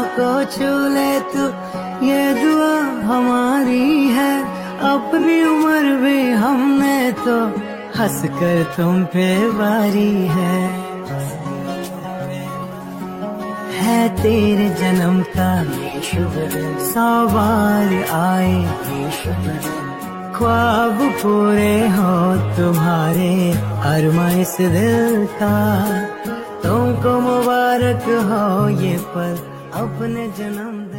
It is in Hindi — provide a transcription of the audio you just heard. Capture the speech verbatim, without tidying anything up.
को छू ले तू, ये दुआ हमारी है। अपनी उम्र भी हमने तो हंस कर तुम पे वारी है। है तेरे जन्म का सौ बार आए, ख्वाब पूरे हो तुम्हारे अरमां इस दिल का। तुमको मुबारक हो ये पल अपने जन्म